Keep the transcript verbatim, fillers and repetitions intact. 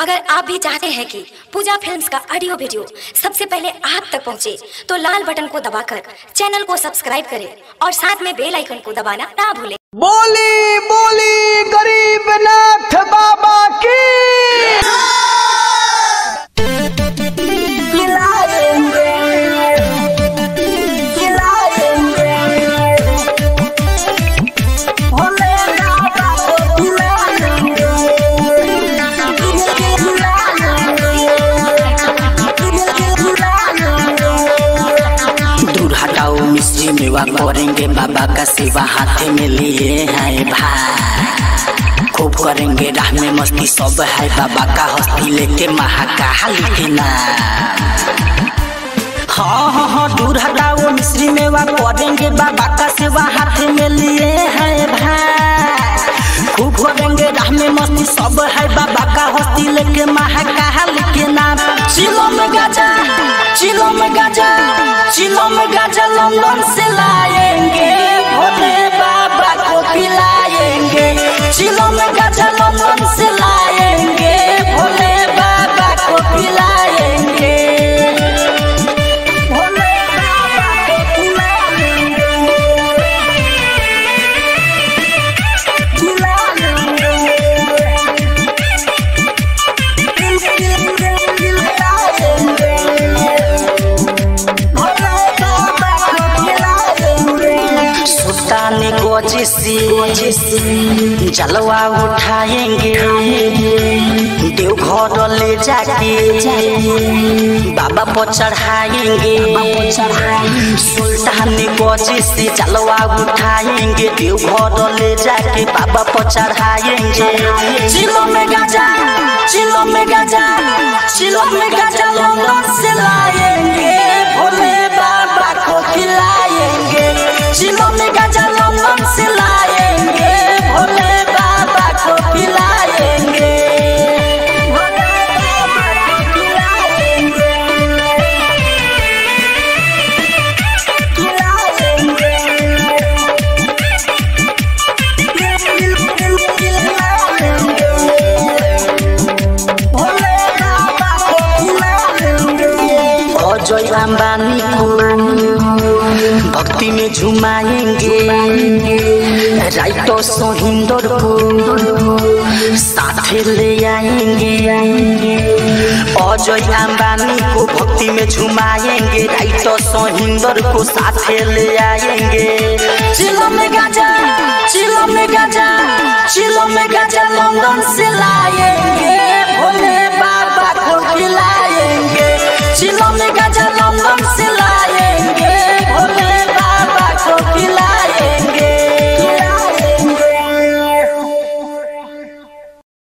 अगर आप भी चाहते हैं कि पूजा फिल्म्स का ऑडियो वीडियो सबसे पहले आप तक पहुंचे, तो लाल बटन को दबाकर चैनल को सब्सक्राइब करें और साथ में बेल आइकन को दबाना ना भूलें। बोली बोली गरीबनाथ बाबा की। मिश्री मेवा करेंगे बाबा का सेवा हाथ में लिए हैं भाई, खूब करेंगे राह में मस्ती सब है बाबा का हस्ती लेके महाकाल के नाम। हाँ हाँ हाँ दूर हटाओ मिश्री मेवा करेंगे बाबा का सेवा हाथ में लिए हैं भाई, खूब करेंगे राह में मस्ती सब है बाबा का हस्ती लेके महाकाल के नाम। चिलो में गाजा चिलो में गाजा चिलो में गाजा लंदन से लाएंगे, भोले बाबा को पिलाएंगे। चिलो में गाजा लंदन से लाएंगे, भोले बाबा को पिलाएंगे। भोले बाबा को पिलाएंगे, सुल्तानी गोजी से जलवा उठाएंगे, देवघर ले जाके बाबा को चढ़ाएंगे। सुल्तानी गोजी से जलवा उठाएंगे, देवघर ले जाके बाबा को चढ़ाएंगे। चिलो में गाजा चिलो में गाजा चिलो में गाजा लंदन से लाएंगे, भोले बाबा को खिलाएंगे। चिलो में गाजा लंदन से लाएंगे, भोले बाबा को खिलाएंगे। भोले बाबा को खिलाएंगे, खिलाएंगे। भोले बाबा को खिलाएंगे। अजय अंबानी को भक्ति में झुमाएंगे, राइटो सोहिंदर को साथ ले आएंगे। अजय अंबानी को भक्ति में झुमाएंगे, राइटो सोहिंदर को साथ ले आएंगे। चिलो में गाजा चिलो में गाजा चिलो में गाजा लंदन से लाएंगे, भोले